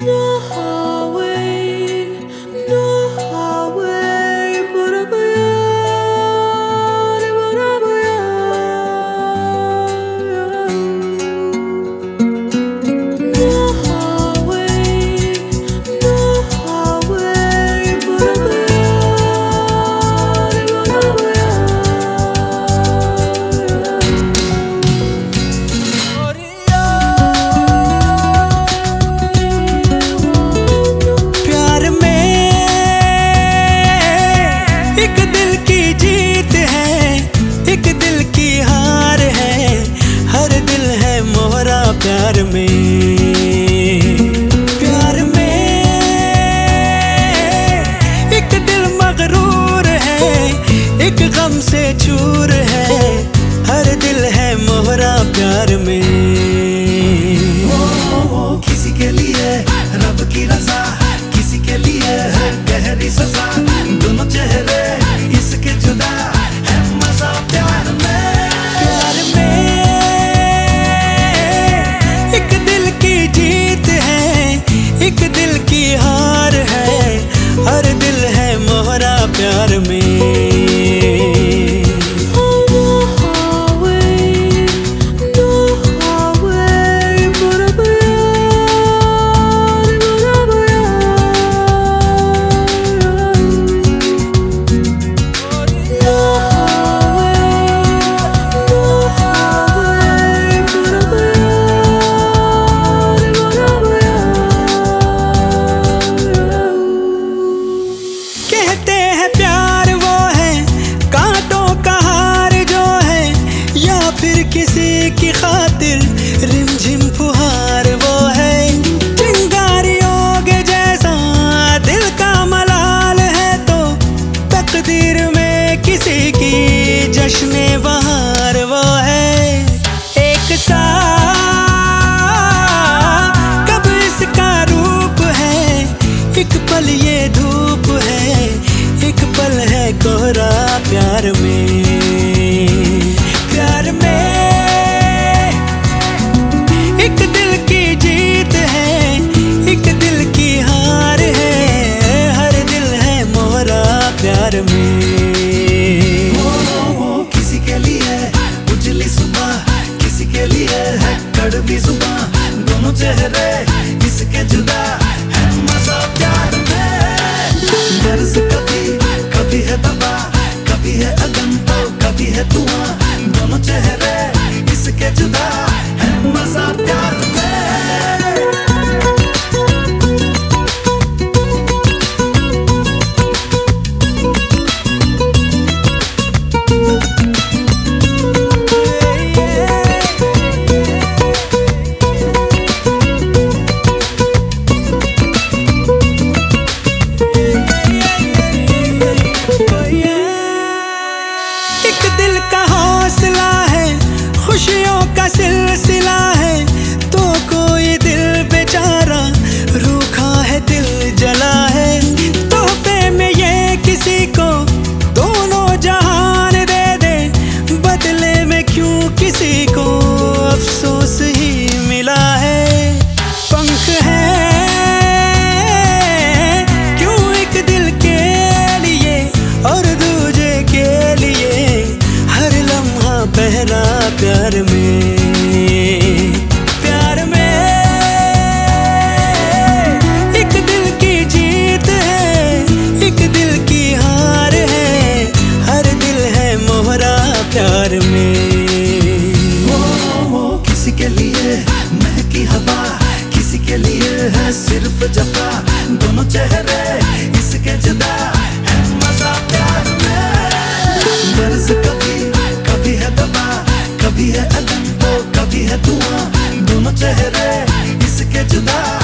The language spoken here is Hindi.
No highway, no highway, no highway, no highway, प्यार में एक दिल की जीत है, एक दिल की हार है, हर दिल है मोहरा प्यार में। प्यार में एक दिल मगरूर है, एक गम से चूर है, हर दिल है मोहरा प्यार में। किसी के लिए रब की रजा, किसी के लिए है गहरी सजा, दोनों चेहरे इसके जुदा है मजा प्यार में। प्यार में एक दिल की जीत है, एक दिल की हार है, हर दिल है मोहरा प्यार में। कहते हैं प्यार वो है कांटों का हार जो है, या फिर किसी की खातिर रिमझिम फुहार वो है। चिंगारियों के जैसा दिल का मलाल है तो तकदीर में किसी की जश्न बहार वो है। एक सा कब इसका रूप है, एक पल ये धूप है, एक पल है कोहरा प्यार में। प्यार में एक दिल की जीत है, एक दिल की हार है, हर दिल है मोहरा प्यार में। किसी के लिए उजली सुबह, किसी के लिए है कड़वी जुबान, दोनों चेहरे इसके जुदा है मजा प्यार में। दर्द कभी है दवा, कभी है अगन तो कभी है धुआं, दोनों चेहरे इसके जुदा है मजा प्यार में। एक दिल का हौसला है, खुशियों का सिलसिला है, तो कोई दिल बेचारा रूखा है, दिल जला है। तोहफे में ये किसी को दोनों जहान दे दे, बदले में क्यों किसी को अफसोस ही मिला है। पंख है क्यों एक दिल के लिए और दूजे के लिए, हर लम्हा पहरा प्यार में। प्यार में एक दिल की जीत है, एक दिल की हार है, हर दिल है मोहरा प्यार में। किसी के लिए महकी हवा, किसी के लिए है सिर्फ जफा, दोनों चेहरे इसके जुदा है मजा प्यार में। दर्द कभी है दवा, कभी है अगन तो कभी है धुआं, दोनों चेहरे इसके जुदा